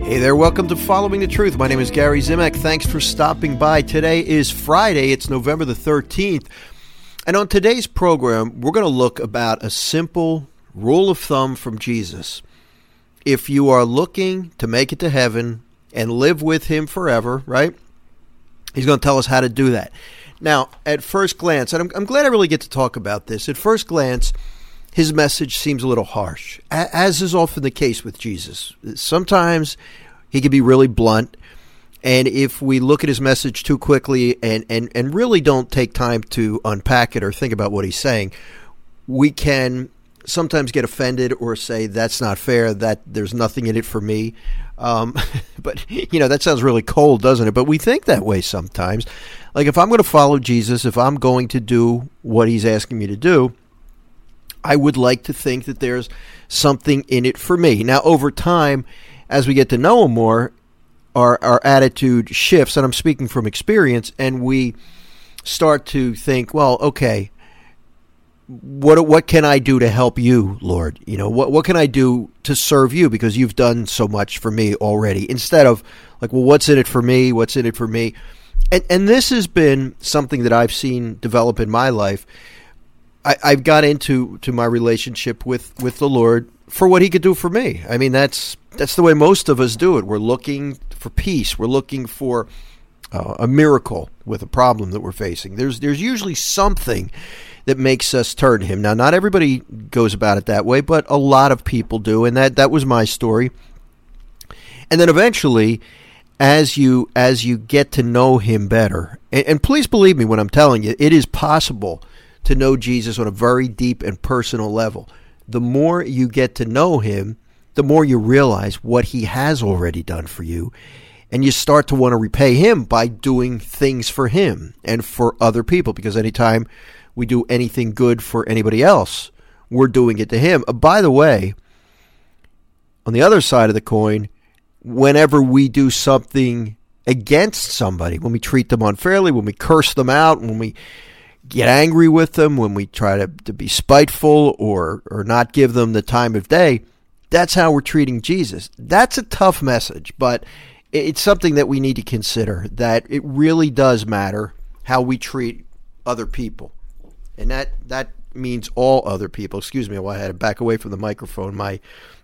Hey there, welcome to Following the Truth. My name is Gary Zimak. Thanks for stopping by. Today is Friday. It's November the 13th. And on today's program, we're going to look about a simple rule of thumb from Jesus. If you are looking to make it to heaven and live with him forever, right? He's going to tell us how to do that. Now, at first glance, and I'm glad I really get to talk about this. At first glance, his message seems a little harsh, as is often the case with Jesus. Sometimes he can be really blunt, and if we look at his message too quickly and really don't take time to unpack it or think about what he's saying, we can sometimes get offended or say, that's not fair, that there's nothing in it for me. But, that sounds really cold, doesn't it? But we think that way sometimes. Like, if I'm going to follow Jesus, if I'm going to do what he's asking me to do, I would like to think that there's something in it for me. Now, over time, as we get to know him more, our attitude shifts, and I'm speaking from experience, and we start to think, well, okay, what can I do to help you, Lord? What can I do to serve you because you've done so much for me already? Instead of like, well, what's in it for me? What's in it for me? And this has been something that I've seen develop in my life. I've got into my relationship with the Lord for what he could do for me. I mean, that's the way most of us do it. We're looking for peace. We're looking for a miracle with a problem that we're facing. There's usually something that makes us turn to him. Now, not everybody goes about it that way, but a lot of people do, and that was my story. And then eventually, as you get to know him better, and please believe me when I'm telling you, it is possible to know Jesus on a very deep and personal level. The more you get to know him, the more you realize what he has already done for you, and you start to want to repay him by doing things for him and for other people, because anytime we do anything good for anybody else, we're doing it to him. By the way, on the other side of the coin, whenever we do something against somebody, when we treat them unfairly, when we curse them out, when we get angry with them, when we try to be spiteful or not give them the time of day, that's how we're treating Jesus. That's a tough message, but it's something that we need to consider, that it really does matter how we treat other people. And that means all other people. Excuse me, I had to back away from the microphone. My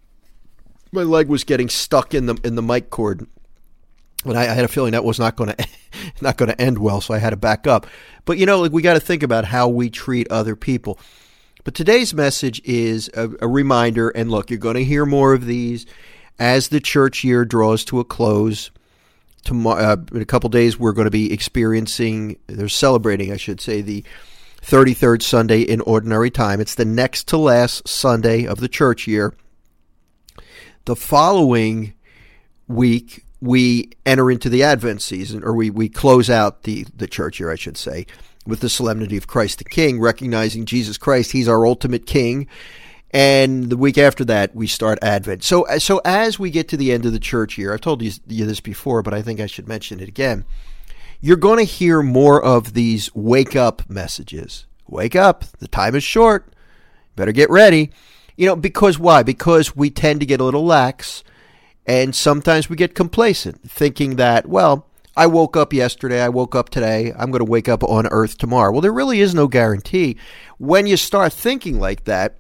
leg was getting stuck in the mic cord, and I had a feeling that was not going to end well, so I had to back up. But we got to think about how we treat other people. But today's message is a reminder, and look, you're going to hear more of these as the church year draws to a close. Tomorrow, in a couple days, we're going to be celebrating, I should say, the 33rd Sunday in Ordinary Time. It's the next to last Sunday of the church year. The following week, we enter into the Advent season, or we close out the church year, I should say, with the Solemnity of Christ the King, recognizing Jesus Christ, he's our ultimate King. And the week after that, we start Advent. So as we get to the end of the church year, I've told you this before, but I think I should mention it again. You're going to hear more of these wake-up messages. Wake up. The time is short. Better get ready. Because why? Because we tend to get a little lax, and sometimes we get complacent, thinking that, well, I woke up yesterday, I woke up today, I'm going to wake up on earth tomorrow. Well, there really is no guarantee. When you start thinking like that,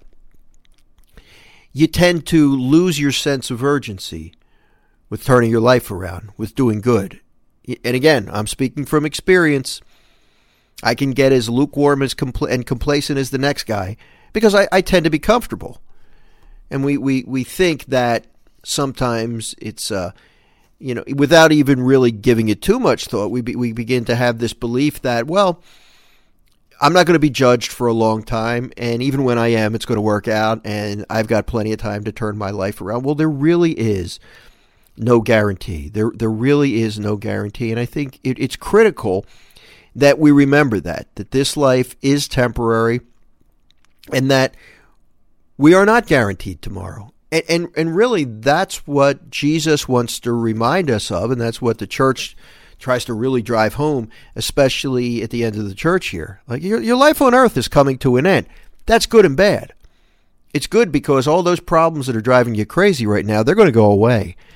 you tend to lose your sense of urgency with turning your life around, with doing good. And again, I'm speaking from experience. I can get as lukewarm and complacent as the next guy because I tend to be comfortable. And we think that sometimes it's, without even really giving it too much thought, we begin to have this belief that, well, I'm not going to be judged for a long time, and even when I am, it's going to work out, and I've got plenty of time to turn my life around. Well, there really is no guarantee. There really is no guarantee, and I think it's critical that we remember that this life is temporary, and that we are not guaranteed tomorrow. And really, that's what Jesus wants to remind us of, and that's what the church tries to really drive home, especially at the end of the church year. Like, your life on earth is coming to an end. That's good and bad. It's good because all those problems that are driving you crazy right now, they're going to go away.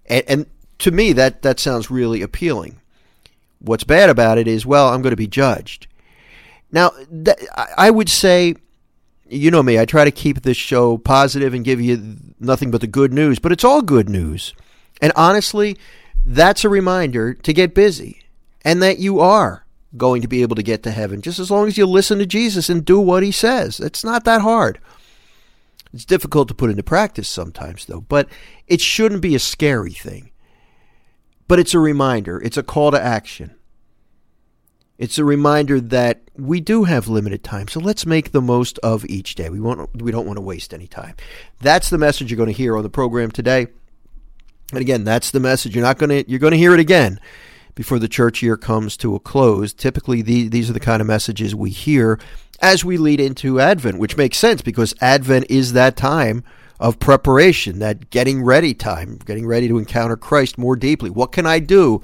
And to me, that sounds really appealing. What's bad about it is, well, I'm going to be judged. Now, I would say, you know me, I try to keep this show positive and give you nothing but the good news, but it's all good news. And honestly, that's a reminder to get busy and that you are going to be able to get to heaven just as long as you listen to Jesus and do what he says. It's not that hard. It's difficult to put into practice sometimes, though, but it shouldn't be a scary thing. But it's a reminder. It's a call to action. It's a reminder that we do have limited time, so let's make the most of each day. We don't want to waste any time. That's the message you're going to hear on the program today. And again, that's the message. You're going to hear it again before the church year comes to a close. Typically, these are the kind of messages we hear as we lead into Advent, which makes sense because Advent is that time of preparation, that getting ready time, getting ready to encounter Christ more deeply. What can I do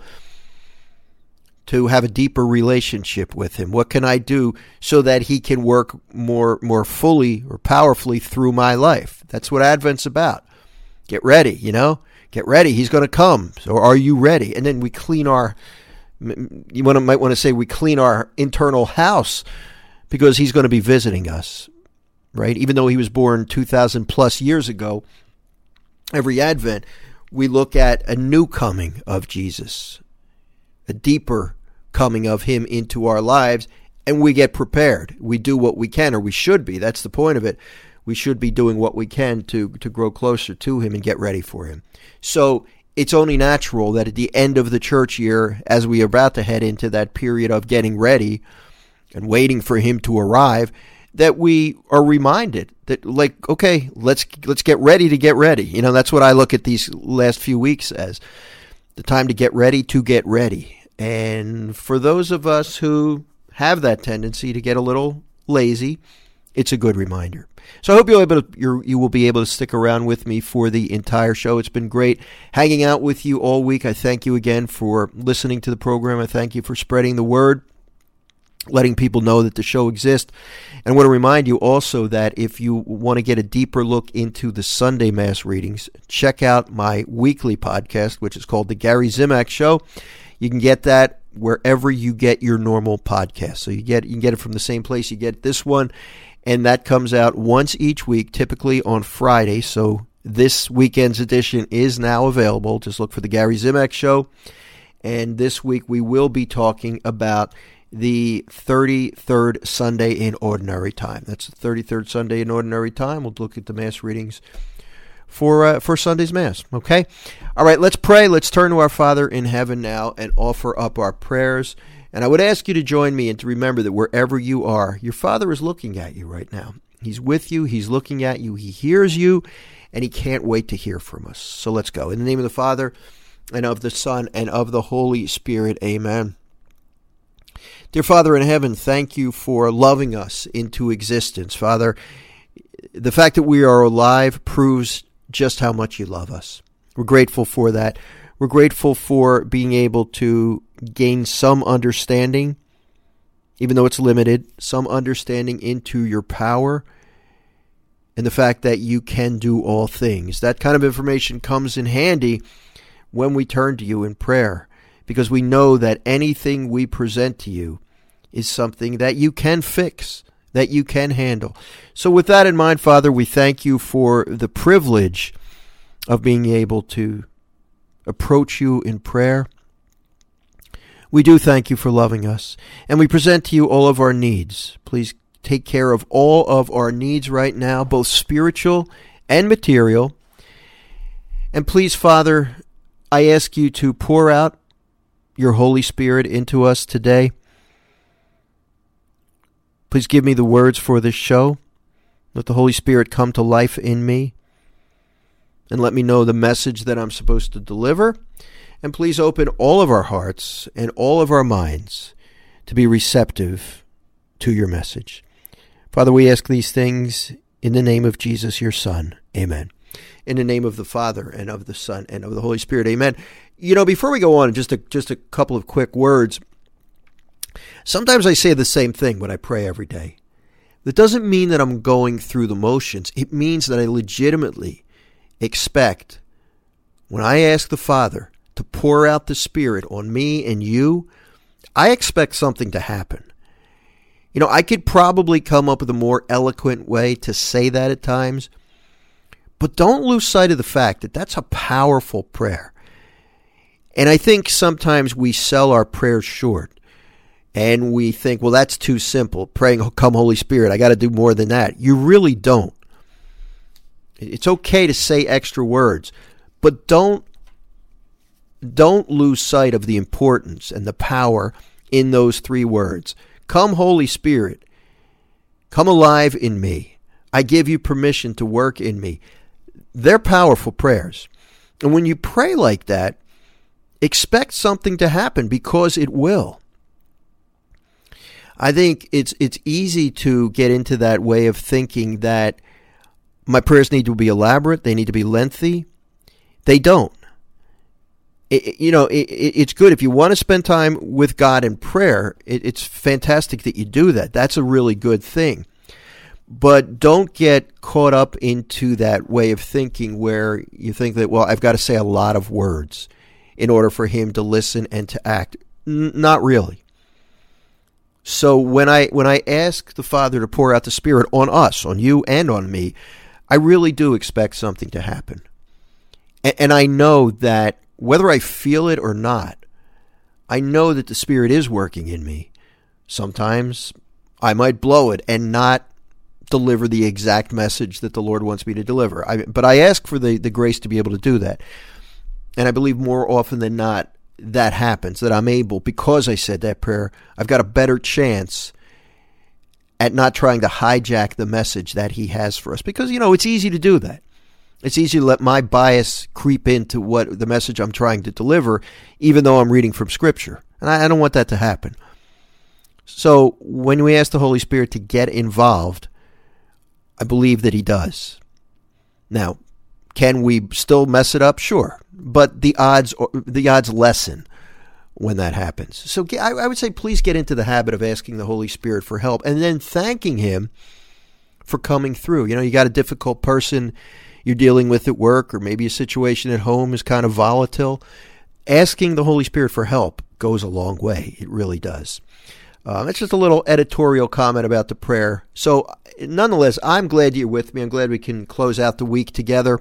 to have a deeper relationship with him? What can I do so that he can work more fully or powerfully through my life? That's what Advent's about. Get ready, Get ready. He's going to come. So are you ready? And then we clean might want to say we clean our internal house because he's going to be visiting us, right? Even though he was born 2,000 plus years ago, every Advent, we look at a new coming of Jesus, a deeper coming of him into our lives, and we get prepared. We do what we can, or we should be. That's the point of it. We should be doing what we can to grow closer to him and get ready for him. So it's only natural that at the end of the church year, as we are about to head into that period of getting ready and waiting for him to arrive, that we are reminded that, okay, let's get ready to get ready. That's what I look at these last few weeks as the time to get ready to get ready. And for those of us who have that tendency to get a little lazy, it's a good reminder. So I hope you will be able to stick around with me for the entire show. It's been great hanging out with you all week. I thank you again for listening to the program. I thank you for spreading the word, letting people know that the show exists. And I want to remind you also that if you want to get a deeper look into the Sunday Mass readings, check out my weekly podcast, which is called The Gary Zimak Show. You can get that wherever you get your normal podcast. So you can get it from the same place you get this one. And that comes out once each week, typically on Friday. So this weekend's edition is now available. Just look for The Gary Zimak Show. And this week we will be talking about the 33rd Sunday in Ordinary Time. That's the 33rd Sunday in Ordinary Time. We'll look at the Mass readings for Sunday's Mass. Okay? All right, let's pray. Let's turn to our Father in heaven now and offer up our prayers. And I would ask you to join me and to remember that wherever you are, your Father is looking at you right now. He's with you. He's looking at you. He hears you, and he can't wait to hear from us. So let's go. In the name of the Father, and of the Son, and of the Holy Spirit, amen. Dear Father in heaven, thank you for loving us into existence. Father, the fact that we are alive proves just how much you love us. We're grateful for that. We're grateful for being able to gain some understanding, even though it's limited, some understanding into your power and the fact that you can do all things. That kind of information comes in handy when we turn to you in prayer, because we know that anything we present to you is something that you can fix, that you can handle. So with that in mind, Father, we thank you for the privilege of being able to approach you in prayer. We do thank you for loving us, and we present to you all of our needs. Please take care of all of our needs right now, both spiritual and material. And please, Father, I ask you to pour out your Holy Spirit into us today. Please give me the words for this show. Let the Holy Spirit come to life in me, and let me know the message that I'm supposed to deliver. And please open all of our hearts and all of our minds to be receptive to your message. Father, we ask these things in the name of Jesus, your Son. Amen. In the name of the Father, and of the Son, and of the Holy Spirit. Amen. Before we go on, just a couple of quick words. Sometimes I say the same thing when I pray every day. That doesn't mean that I'm going through the motions. It means that I legitimately expect when I ask the Father to pour out the Spirit on me and you, I expect something to happen. You know, I could probably come up with a more eloquent way to say that at times, but don't lose sight of the fact that that's a powerful prayer. And I think sometimes we sell our prayers short and we think, well, that's too simple. Praying, come Holy Spirit, I got to do more than that. You really don't. It's okay to say extra words, but don't lose sight of the importance and the power in those three words. Come, Holy Spirit, come alive in me. I give you permission to work in me. They're powerful prayers. And when you pray like that, expect something to happen because it will. I think it's easy to get into that way of thinking that my prayers need to be elaborate, they need to be lengthy. They don't. It's good if you want to spend time with God in prayer. It's fantastic that you do that. That's a really good thing. But don't get caught up into that way of thinking where you think that, well, I've got to say a lot of words in order for him to listen and to act. Not really. So when I ask the Father to pour out the Spirit on us, on you and on me, I really do expect something to happen. And I know that whether I feel it or not, I know that the Spirit is working in me. Sometimes I might blow it and not deliver the exact message that the Lord wants me to deliver. But I ask for the grace to be able to do that. And I believe more often than not, that happens, that I'm able, because I said that prayer, I've got a better chance at not trying to hijack the message that he has for us. Because, it's easy to do that. It's easy to let my bias creep into what the message I'm trying to deliver, even though I'm reading from Scripture. And I don't want that to happen. So when we ask the Holy Spirit to get involved, I believe that he does. Now, can we still mess it up? Sure. But the odds lessen when that happens. So I would say please get into the habit of asking the Holy Spirit for help and then thanking him for coming through. You got a difficult person you're dealing with at work, or maybe a situation at home is kind of volatile. Asking the Holy Spirit for help goes a long way. It really does. That's just a little editorial comment about the prayer. So nonetheless, I'm glad you're with me. I'm glad we can close out the week together.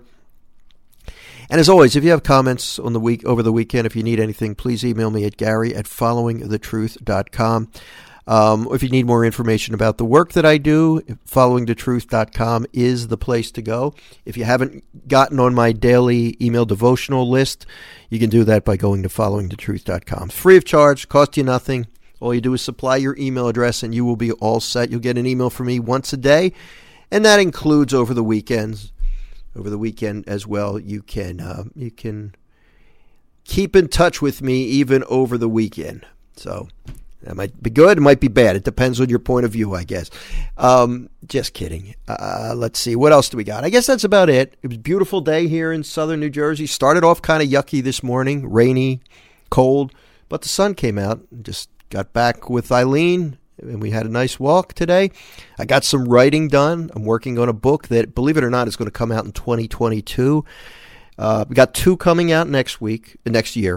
And as always, if you have comments on the week over the weekend, if you need anything, please email me at gary@followingthetruth.com. If you need more information about the work that I do, followingthetruth.com is the place to go. If you haven't gotten on my daily email devotional list, you can do that by going to followingthetruth.com. It's free of charge, cost you nothing. All you do is supply your email address and you will be all set. You'll get an email from me once a day, and that includes over the weekends. Over the weekend as well, you can keep in touch with me even over the weekend. So that might be good, it might be bad. It depends on your point of view, I guess. Just kidding. Let's see. What else do we got? I guess that's about it. It was a beautiful day here in southern New Jersey. Started off kind of yucky this morning, rainy, cold, but the sun came out. Just got back with Eileen, and we had a nice walk today. I got some writing done. I'm working on a book that, believe it or not, is going to come out in 2022. We got 2 coming out next year, in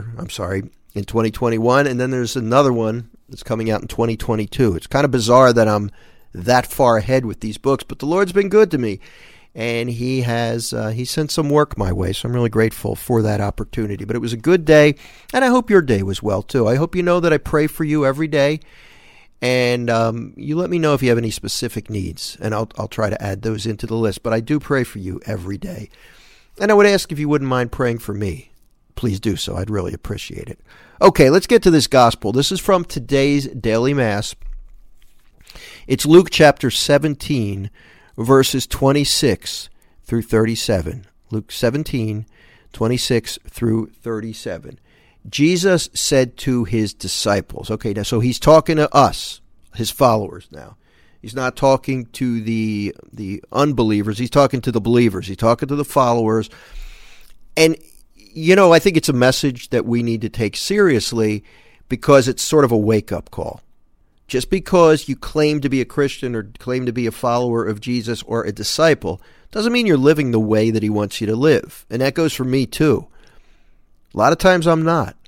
2021, and then there's another one that's coming out in 2022. It's kind of bizarre that I'm that far ahead with these books, but the Lord's been good to me, and he sent some work my way, so I'm really grateful for that opportunity. But it was a good day, and I hope your day was well, too. I hope you know that I pray for you every day, and you let me know if you have any specific needs, and I'll try to add those into the list. But I do pray for you every day. And I would ask if you wouldn't mind praying for me. Please do so. I'd really appreciate it. Okay, let's get to this gospel. This is from today's daily mass. It's Luke chapter 17, verses 26 through 37. Luke 17, 26 through 37. Jesus said to his disciples, okay, now so he's talking to us, his followers now. He's not talking to the unbelievers. He's talking to the believers. He's talking to the followers. And, I think it's a message that we need to take seriously because it's sort of a wake-up call. Just because you claim to be a Christian or claim to be a follower of Jesus or a disciple doesn't mean you're living the way that he wants you to live. And that goes for me, too. A lot of times I'm not.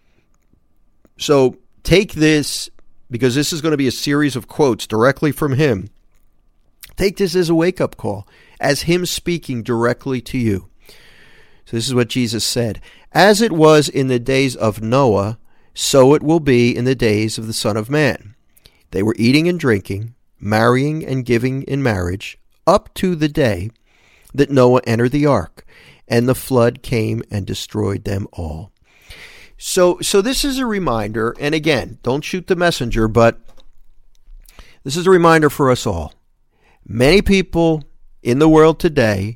So take this, because this is going to be a series of quotes directly from him. Take this as a wake-up call, as him speaking directly to you. So this is what Jesus said. As it was in the days of Noah, so it will be in the days of the Son of Man. They were eating and drinking, marrying and giving in marriage, up to the day that Noah entered the ark, and the flood came and destroyed them all. So this is a reminder, and again, don't shoot the messenger, but this is a reminder for us all. Many people in the world today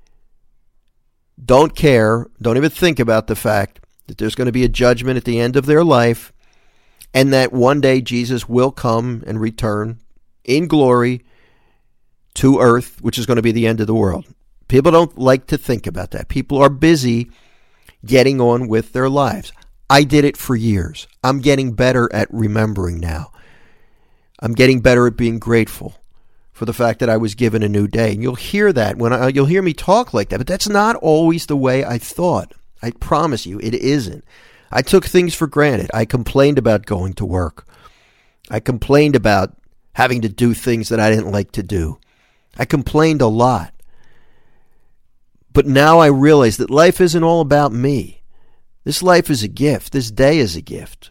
don't care, don't even think about the fact that there's going to be a judgment at the end of their life, and that one day Jesus will come and return in glory to earth, which is going to be the end of the world. People don't like to think about that. People are busy getting on with their lives. I did it for years. I'm getting better at remembering now. I'm getting better at being grateful for the fact that I was given a new day. And you'll hear that you'll hear me talk like that, but that's not always the way I thought. I promise you, it isn't. I took things for granted. I complained about going to work. I complained about having to do things that I didn't like to do. I complained a lot. But now I realize that life isn't all about me. This life is a gift. This day is a gift.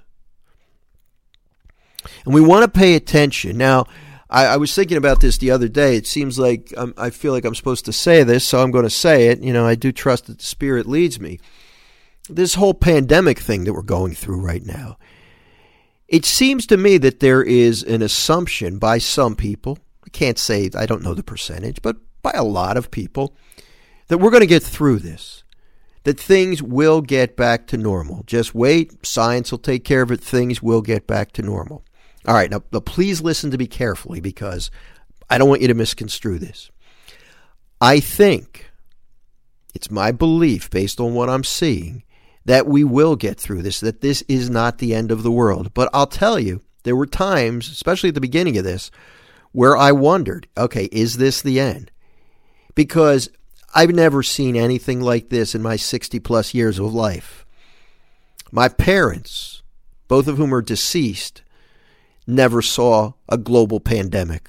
And we want to pay attention. Now, I was thinking about this the other day. It seems like I feel like I'm supposed to say this, so I'm going to say it. I do trust that the Spirit leads me. This whole pandemic thing that we're going through right now, it seems to me that there is an assumption by some people, I can't say, I don't know the percentage, but by a lot of people, that we're going to get through this, that things will get back to normal. Just wait, science will take care of it, things will get back to normal. All right, now please listen to me carefully, because I don't want you to misconstrue this. I think, it's my belief based on what I'm seeing, that we will get through this, that this is not the end of the world. But I'll tell you, there were times, especially at the beginning of this, where I wondered, okay, is this the end? Because I've never seen anything like this in my 60-plus years of life. My parents, both of whom are deceased, never saw a global pandemic.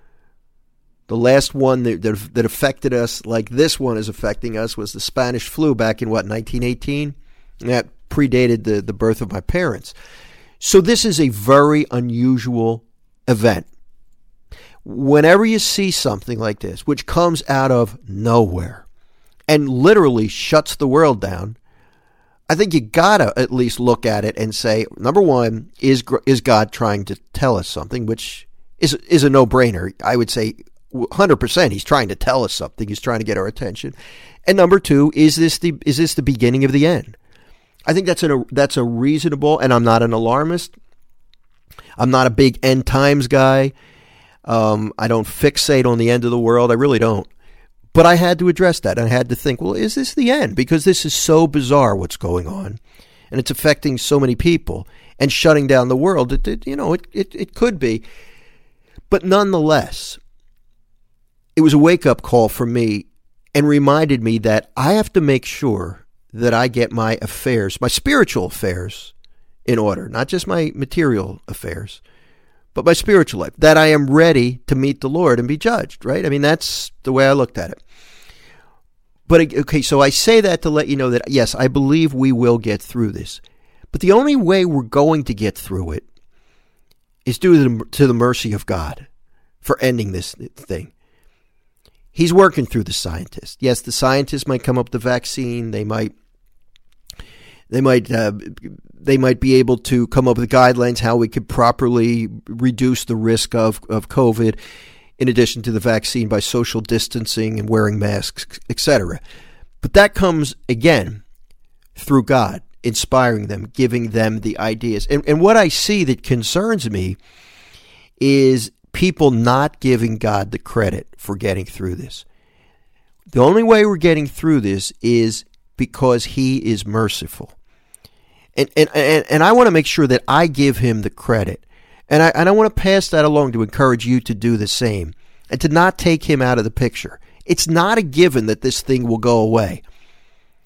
The last one that affected us like this one is affecting us was the Spanish flu back in, 1918? That predated the birth of my parents. So this is a very unusual event. Whenever you see something like this, which comes out of nowhere and literally shuts the world down, I think you gotta at least look at it and say, number one, is God trying to tell us something, which is a no-brainer. I would say 100% he's trying to tell us something. He's trying to get our attention. And number two, is this the beginning of the end? I think that's a reasonable, and I'm not an alarmist. I'm not a big end times guy. I don't fixate on the end of the world. I really don't. But I had to address that. I had to think, well, is this the end? Because this is so bizarre what's going on. And it's affecting so many people and shutting down the world. It could be. But nonetheless, it was a wake-up call for me and reminded me that I have to make sure that I get my affairs, my spiritual affairs, in order. Not just my material affairs, but my spiritual life, that I am ready to meet the Lord and be judged, right? I mean, that's the way I looked at it. But, okay, so I say that to let you know that, yes, I believe we will get through this. But the only way we're going to get through it is due to the mercy of God for ending this thing. He's working through the scientists. Yes, the scientists might come up with the vaccine. They might be able to come up with guidelines how we could properly reduce the risk of COVID, in addition to the vaccine, by social distancing and wearing masks, etc. But that comes, again, through God, inspiring them, giving them the ideas. And what I see that concerns me is people not giving God the credit for getting through this. The only way we're getting through this is because he is merciful. And I want to make sure that I give him the credit. And I want to pass that along to encourage you to do the same and to not take him out of the picture. It's not a given that this thing will go away.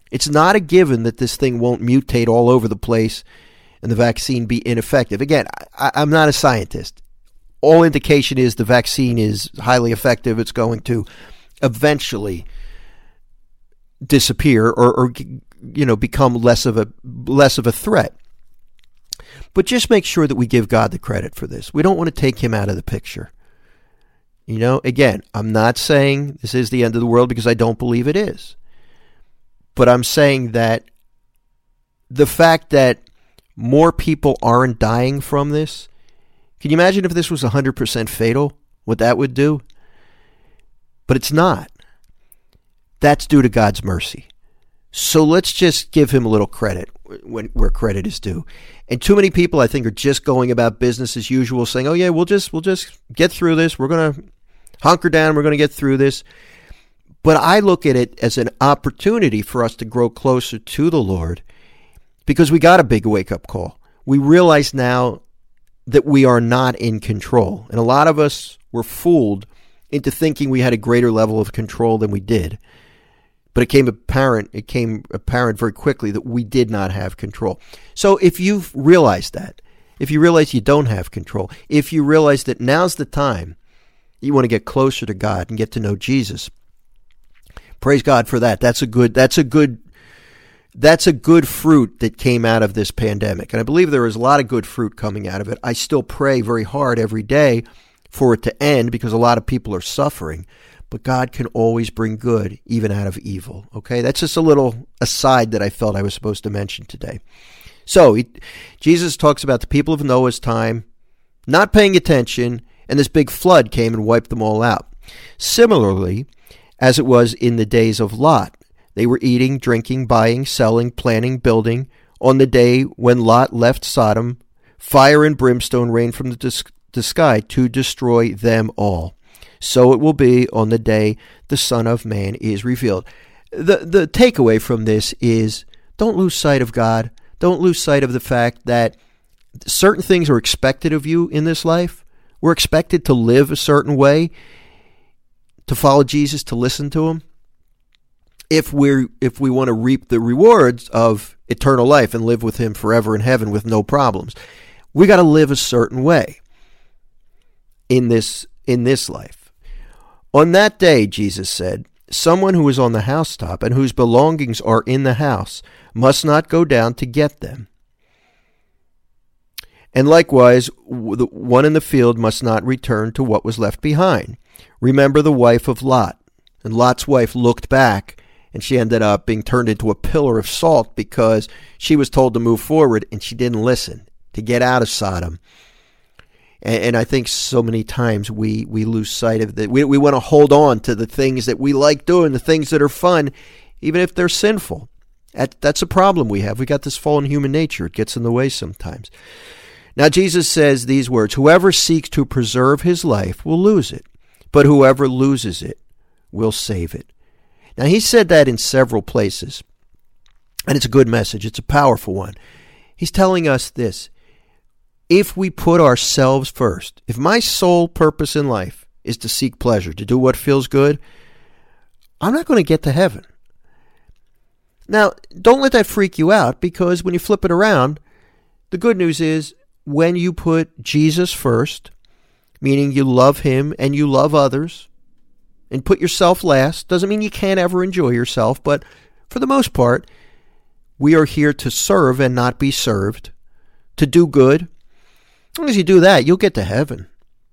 It's not a given that this thing won't mutate all over the place and the vaccine be ineffective. Again, I'm not a scientist. All indication is the vaccine is highly effective. It's going to eventually disappear or become less of a threat. But just make sure that we give God the credit for this. We don't want to take him out of the picture. Again, I'm not saying this is the end of the world because I don't believe it is. But I'm saying that the fact that more people aren't dying from this, can you imagine if this was 100% fatal, what that would do? But it's not. That's due to God's mercy. So let's just give him a little credit where credit is due. And too many people, I think, are just going about business as usual, saying, "Oh yeah, we'll just get through this. We're going to hunker down. We're going to get through this." But I look at it as an opportunity for us to grow closer to the Lord, because we got a big wake-up call. We realize now that we are not in control. And a lot of us were fooled into thinking we had a greater level of control than we did. But it came apparent very quickly that we did not have control. So if you've realized that, if you realize you don't have control, if you realize that now's the time you want to get closer to God and get to know Jesus, praise God for that. That's a good fruit that came out of this pandemic. And I believe there is a lot of good fruit coming out of it. I still pray very hard every day for it to end because a lot of people are suffering. But God can always bring good even out of evil. Okay, that's just a little aside that I felt I was supposed to mention today. So Jesus talks about the people of Noah's time not paying attention, and this big flood came and wiped them all out. Similarly, as it was in the days of Lot, they were eating, drinking, buying, selling, planning, building. On the day when Lot left Sodom, fire and brimstone rained from the sky to destroy them all. So it will be on the day the Son of Man is revealed. The takeaway from this is don't lose sight of God. Don't lose sight of the fact that certain things are expected of you in this life. We're expected to live a certain way, to follow Jesus, to listen to him, if we want to reap the rewards of eternal life and live with him forever in heaven with no problems. We got to live a certain way in this life. On that day, Jesus said, someone who is on the housetop and whose belongings are in the house must not go down to get them. And likewise, the one in the field must not return to what was left behind. Remember the wife of Lot. And Lot's wife looked back, and she ended up being turned into a pillar of salt because she was told to move forward, and she didn't listen, to get out of Sodom. And I think so many times we lose sight of that. We want to hold on to the things that we like doing, the things that are fun, even if they're sinful. That's a problem we have. We got this fallen human nature. It gets in the way sometimes. Now Jesus says these words, whoever seeks to preserve his life will lose it, but whoever loses it will save it. Now he said that in several places, and it's a good message. It's a powerful one. He's telling us this. If we put ourselves first, if my sole purpose in life is to seek pleasure, to do what feels good, I'm not going to get to heaven. Now, don't let that freak you out, because when you flip it around, the good news is when you put Jesus first, meaning you love him and you love others, and put yourself last, doesn't mean you can't ever enjoy yourself, but for the most part, we are here to serve and not be served, to do good. As long as you do that, you'll get to heaven.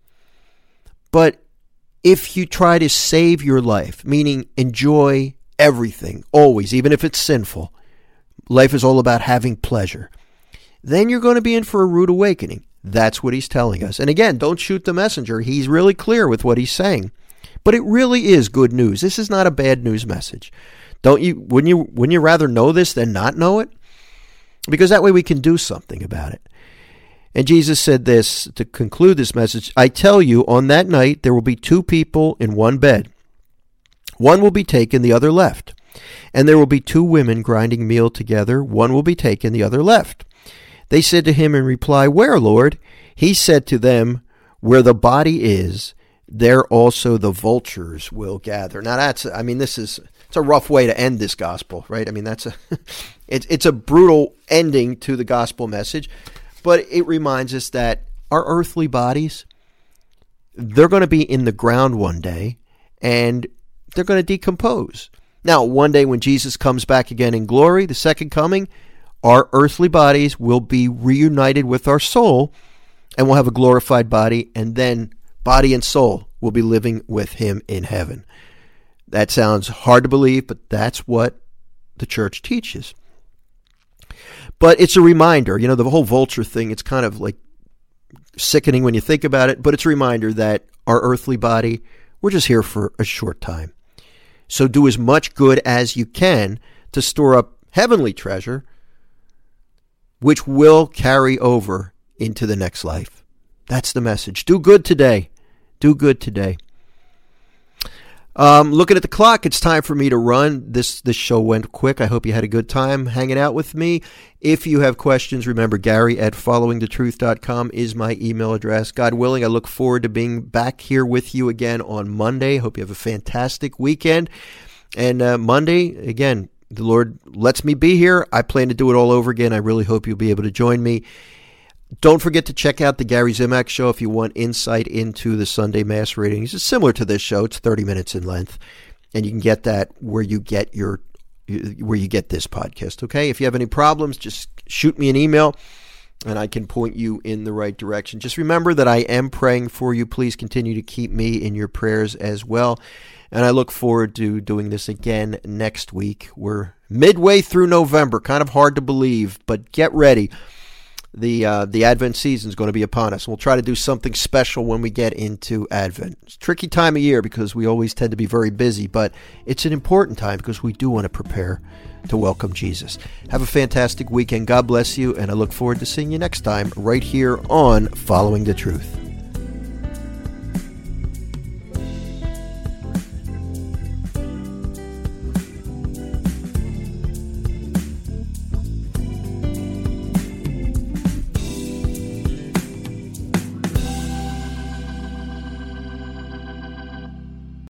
But if you try to save your life, meaning enjoy everything, always, even if it's sinful, life is all about having pleasure, then you're going to be in for a rude awakening. That's what he's telling us. And again, don't shoot the messenger. He's really clear with what he's saying. But it really is good news. This is not a bad news message. Wouldn't you rather know this than not know it? Because that way we can do something about it. And Jesus said this to conclude this message, I tell you, on that night there will be two people in one bed. One will be taken, the other left. And there will be two women grinding meal together. One will be taken, the other left. They said to him in reply, where, Lord? He said to them, where the body is, there also the vultures will gather. Now it's a rough way to end this gospel, right? I mean, it's a brutal ending to the gospel message, but it reminds us that our earthly bodies, they're going to be in the ground one day, and they're going to decompose. Now, one day when Jesus comes back again in glory, the second coming, our earthly bodies will be reunited with our soul, and we'll have a glorified body, and then body and soul will be living with him in heaven. That sounds hard to believe, but that's what the church teaches. But it's a reminder, the whole vulture thing, it's kind of like sickening when you think about it, but it's a reminder that our earthly body, we're just here for a short time. So do as much good as you can to store up heavenly treasure, which will carry over into the next life. That's the message. Do good today. Do good today. Looking at the clock, it's time for me to run. This show went quick. I hope you had a good time hanging out with me. If you have questions, remember Gary@followingthetruth.com is my email address. God willing, I look forward to being back here with you again on Monday. Hope you have a fantastic weekend. And Monday, again, the Lord lets me be here. I plan to do it all over again. I really hope you'll be able to join me. Don't forget to check out the Gary Zimak Show if you want insight into the Sunday Mass readings. It's similar to this show. It's 30 minutes in length, and you can get that where you get this podcast. Okay, if you have any problems, just shoot me an email, and I can point you in the right direction. Just remember that I am praying for you. Please continue to keep me in your prayers as well, and I look forward to doing this again next week. We're midway through November. Kind of hard to believe, but get ready. The Advent season is going to be upon us. We'll try to do something special when we get into Advent. It's a tricky time of year because we always tend to be very busy, but it's an important time because we do want to prepare to welcome Jesus. Have a fantastic weekend. God bless you, and I look forward to seeing you next time right here on Following the Truth.